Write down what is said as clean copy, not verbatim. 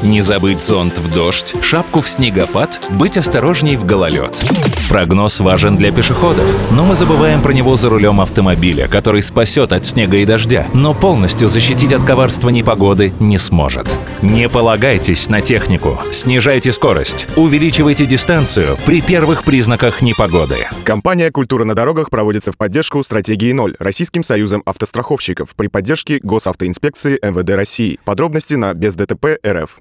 Не забыть зонт в дождь, шапку в снегопад, быть осторожней в гололед. Прогноз важен для пешеходов, но мы забываем про него за рулем автомобиля, который спасет от снега и дождя, но полностью защитить от коварства непогоды не сможет. Не полагайтесь на технику, снижайте скорость, увеличивайте дистанцию при первых признаках непогоды. Компания «Культура на дорогах» проводится в поддержку стратегии 0 Российским союзом автостраховщиков при поддержке Госавтоинспекции МВД России. Подробности на бездтп.рф.